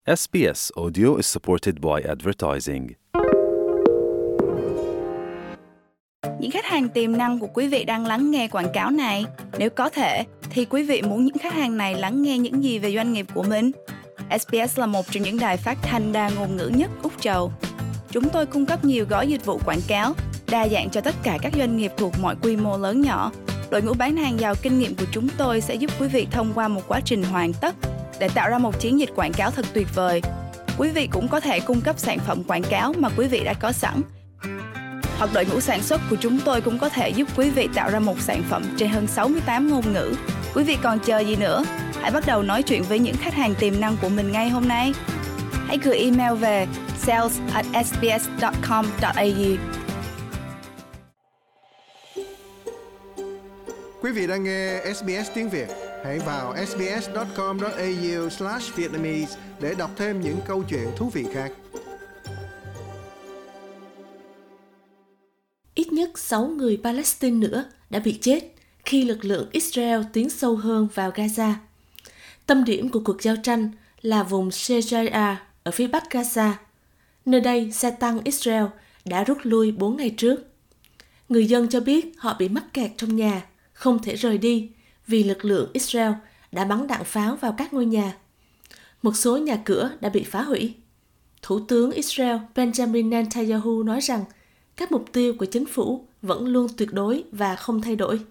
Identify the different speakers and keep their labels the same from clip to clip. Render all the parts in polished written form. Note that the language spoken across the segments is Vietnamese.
Speaker 1: SBS Audio is supported by advertising.
Speaker 2: Những khách hàng tiềm năng của quý vị đang lắng nghe quảng cáo này. Nếu có thể, thì quý vị muốn những khách hàng này lắng nghe những gì về doanh nghiệp của mình? SBS là một trong những đài phát thanh đa ngôn ngữ nhất Úc Châu. Chúng tôi cung cấp nhiều gói dịch vụ quảng cáo, đa dạng cho tất cả các doanh nghiệp thuộc mọi quy mô lớn nhỏ. Đội ngũ bán hàng giàu kinh nghiệm của chúng tôi sẽ giúp quý vị thông qua một quá trình hoàn tất để tạo ra một chiến dịch quảng cáo thật tuyệt vời. Quý vị cũng có thể cung cấp sản phẩm quảng cáo mà quý vị đã có sẵn. Hoặc đội ngũ sản xuất của chúng tôi cũng có thể giúp quý vị tạo ra một sản phẩm trên hơn 68 ngôn ngữ. Quý vị còn chờ gì nữa? Hãy bắt đầu nói chuyện với những khách hàng tiềm năng của mình ngay hôm nay. Hãy gửi email về sales@sbs.com.au.
Speaker 3: Quý vị đang nghe SBS tiếng Việt. Hãy vào sbs.com.au/vietnamese để đọc thêm những câu chuyện thú vị khác.
Speaker 4: Ít nhất 6 người Palestine nữa đã bị chết khi lực lượng Israel tiến sâu hơn vào Gaza. Tâm điểm của cuộc giao tranh là vùng Shejaia ở phía bắc Gaza. Nơi đây, xe tăng Israel đã rút lui 4 ngày trước. Người dân cho biết họ bị mắc kẹt trong nhà, không thể rời đi vì lực lượng Israel đã bắn đạn pháo vào các ngôi nhà. Một số nhà cửa đã bị phá hủy. Thủ tướng Israel Benjamin Netanyahu nói rằng các mục tiêu của chính phủ vẫn luôn tuyệt đối và không thay đổi.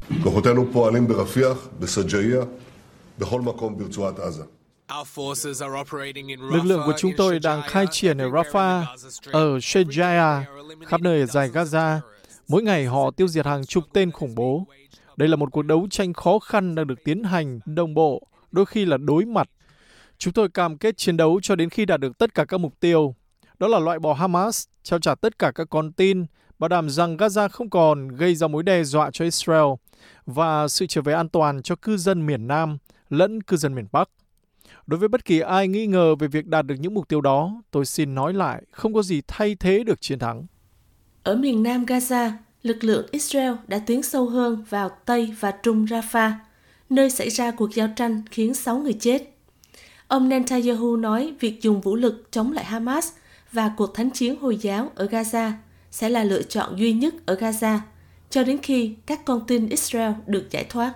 Speaker 5: Lực lượng của chúng tôi đang khai triển ở Rafah, ở Shejaia, khắp nơi ở dải Gaza. Mỗi ngày họ tiêu diệt hàng chục tên khủng bố. Đây là một cuộc đấu tranh khó khăn đang được tiến hành đồng bộ, đôi khi là đối mặt. Chúng tôi cam kết chiến đấu cho đến khi đạt được tất cả các mục tiêu. Đó là loại bỏ Hamas, trao trả tất cả các con tin, bảo đảm rằng Gaza không còn gây ra mối đe dọa cho Israel và sự trở về an toàn cho cư dân miền Nam lẫn cư dân miền Bắc. Đối với bất kỳ ai nghi ngờ về việc đạt được những mục tiêu đó, tôi xin nói lại, không có gì thay thế được chiến thắng.
Speaker 4: Ở miền Nam Gaza, lực lượng Israel đã tiến sâu hơn vào Tây và Trung Rafah, nơi xảy ra cuộc giao tranh khiến 6 người chết. Ông Netanyahu nói việc dùng vũ lực chống lại Hamas và cuộc thánh chiến Hồi giáo ở Gaza sẽ là lựa chọn duy nhất ở Gaza, cho đến khi các con tin Israel được giải thoát.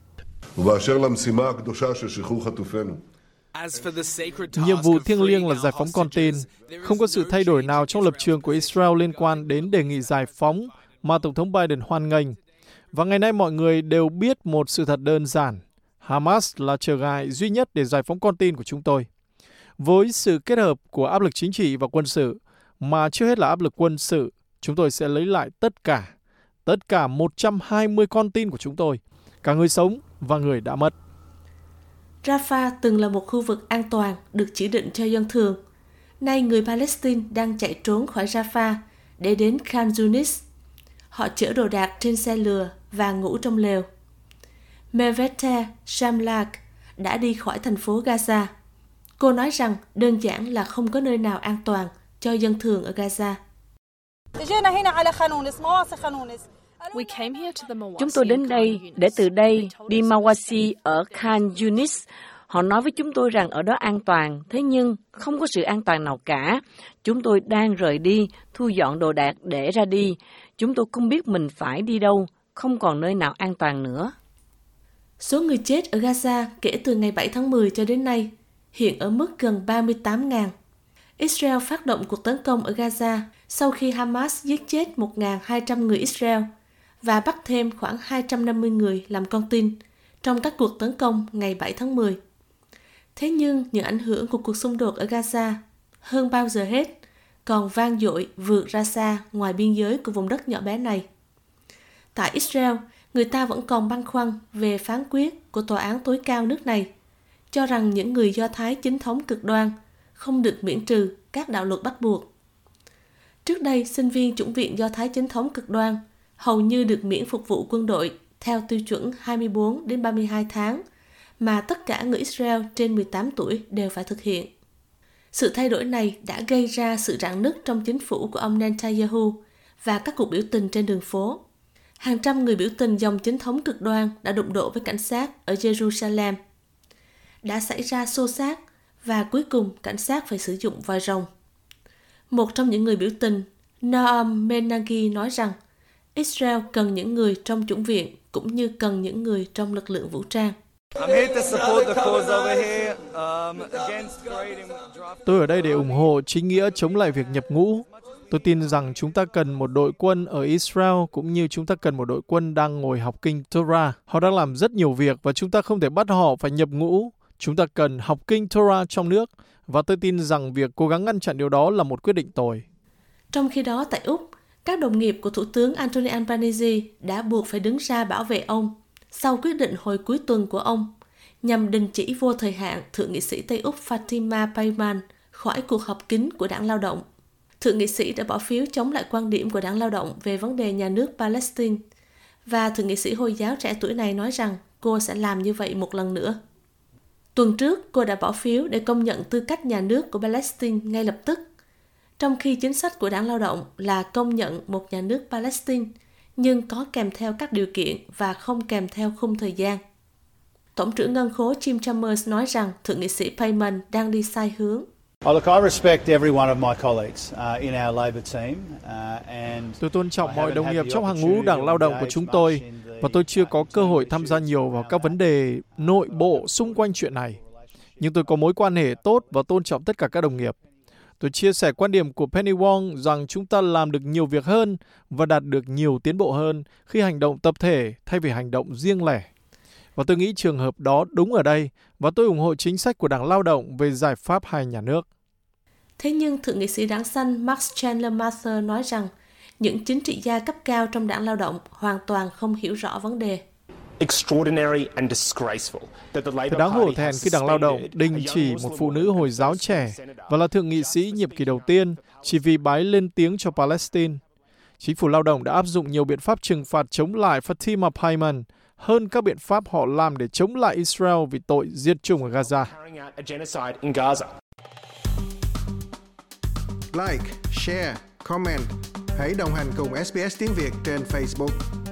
Speaker 5: Nhiệm vụ thiêng liêng là giải phóng con tin. Không có sự thay đổi nào trong lập trường của Israel liên quan đến đề nghị giải phóng mà Tổng thống Biden hoan nghênh. Và ngày nay mọi người đều biết một sự thật đơn giản. Hamas là trở ngại duy nhất để giải phóng con tin của chúng tôi. Với sự kết hợp của áp lực chính trị và quân sự, mà trước hết là áp lực quân sự, chúng tôi sẽ lấy lại tất cả 120 con tin của chúng tôi, cả người sống và người đã mất.
Speaker 4: Rafah từng là một khu vực an toàn được chỉ định cho dân thường. Nay người Palestine đang chạy trốn khỏi Rafah để đến Khan Yunis. Họ chở đồ đạc trên xe lừa và ngủ trong lều. Mevete Shamlak đã đi khỏi thành phố Gaza. Cô nói rằng đơn giản là không có nơi nào an toàn cho dân thường ở Gaza.
Speaker 6: Chúng tôi đến đây để từ đây đi Mawasi ở Khan Yunis. Họ nói với chúng tôi rằng ở đó an toàn, thế nhưng không có sự an toàn nào cả. Chúng tôi đang rời đi, thu dọn đồ đạc để ra đi. Chúng tôi không biết mình phải đi đâu, không còn nơi nào an toàn nữa.
Speaker 4: Số người chết ở Gaza kể từ ngày 7 tháng 10 cho đến nay hiện ở mức gần 38.000. Israel phát động cuộc tấn công ở Gaza sau khi Hamas giết chết 1.200 người Israel và bắt thêm khoảng 250 người làm con tin trong các cuộc tấn công ngày 7 tháng 10. Thế nhưng những ảnh hưởng của cuộc xung đột ở Gaza hơn bao giờ hết còn vang dội vượt ra xa ngoài biên giới của vùng đất nhỏ bé này. Tại Israel, người ta vẫn còn băn khoăn về phán quyết của Tòa án tối cao nước này, cho rằng những người Do Thái chính thống cực đoan không được miễn trừ các đạo luật bắt buộc. Trước đây, sinh viên chủng viện Do Thái chính thống cực đoan hầu như được miễn phục vụ quân đội theo tiêu chuẩn 24 đến 32 tháng mà tất cả người Israel trên 18 tuổi đều phải thực hiện. Sự thay đổi này đã gây ra sự rạn nứt trong chính phủ của ông Netanyahu và các cuộc biểu tình trên đường phố. Hàng trăm người biểu tình dòng chính thống cực đoan đã đụng độ với cảnh sát ở Jerusalem. Đã xảy ra xô xát và cuối cùng cảnh sát phải sử dụng voi rồng. Một trong những người biểu tình, Noam Menagi nói rằng Israel cần những người trong chủng viện cũng như cần những người trong lực lượng vũ trang.
Speaker 5: Tôi ở đây để ủng hộ chính nghĩa chống lại việc nhập ngũ. Tôi tin rằng chúng ta cần một đội quân ở Israel cũng như chúng ta cần một đội quân đang ngồi học kinh Torah. Họ đang làm rất nhiều việc và chúng ta không thể bắt họ phải nhập ngũ. Chúng ta cần học kinh Torah trong nước và tôi tin rằng việc cố gắng ngăn chặn điều đó là một quyết định tồi.
Speaker 4: Trong khi đó tại Úc, các đồng nghiệp của Thủ tướng Anthony Albanese đã buộc phải đứng ra bảo vệ ông sau quyết định hồi cuối tuần của ông nhằm đình chỉ vô thời hạn Thượng nghị sĩ Tây Úc Fatima Payman khỏi cuộc họp kín của Đảng Lao động. Thượng nghị sĩ đã bỏ phiếu chống lại quan điểm của Đảng Lao động về vấn đề nhà nước Palestine, và Thượng nghị sĩ Hồi giáo trẻ tuổi này nói rằng cô sẽ làm như vậy một lần nữa. Tuần trước, cô đã bỏ phiếu để công nhận tư cách nhà nước của Palestine ngay lập tức, trong khi chính sách của Đảng Lao động là công nhận một nhà nước Palestine, nhưng có kèm theo các điều kiện và không kèm theo khung thời gian. Tổng trưởng ngân khố Jim Chalmers nói rằng Thượng nghị sĩ Payman đang đi sai hướng.
Speaker 5: Tôi tôn trọng mọi đồng nghiệp trong hàng ngũ Đảng Lao động của chúng tôi, và tôi chưa có cơ hội tham gia nhiều vào các vấn đề nội bộ xung quanh chuyện này. Nhưng tôi có mối quan hệ tốt và tôn trọng tất cả các đồng nghiệp. Tôi chia sẻ quan điểm của Penny Wong rằng chúng ta làm được nhiều việc hơn và đạt được nhiều tiến bộ hơn khi hành động tập thể thay vì hành động riêng lẻ. Và tôi nghĩ trường hợp đó đúng ở đây, và tôi ủng hộ chính sách của Đảng Lao động về giải pháp hai nhà nước.
Speaker 4: Thế nhưng Thượng nghị sĩ Đảng Xanh Max Chandler Mather nói rằng những chính trị gia cấp cao trong Đảng Lao động hoàn toàn không hiểu rõ vấn đề.
Speaker 5: Thật đáng hổ thẹn khi Đảng Lao động đình chỉ một phụ nữ Hồi giáo trẻ và là thượng nghị sĩ nhiệm kỳ đầu tiên chỉ vì bà ấy lên tiếng cho Palestine. Chính phủ Lao động đã áp dụng nhiều biện pháp trừng phạt chống lại Fatima Payman hơn các biện pháp họ làm để chống lại Israel vì tội diệt chủng ở Gaza.
Speaker 3: Like, share, comment. Hãy đồng hành cùng SBS tiếng Việt trên Facebook.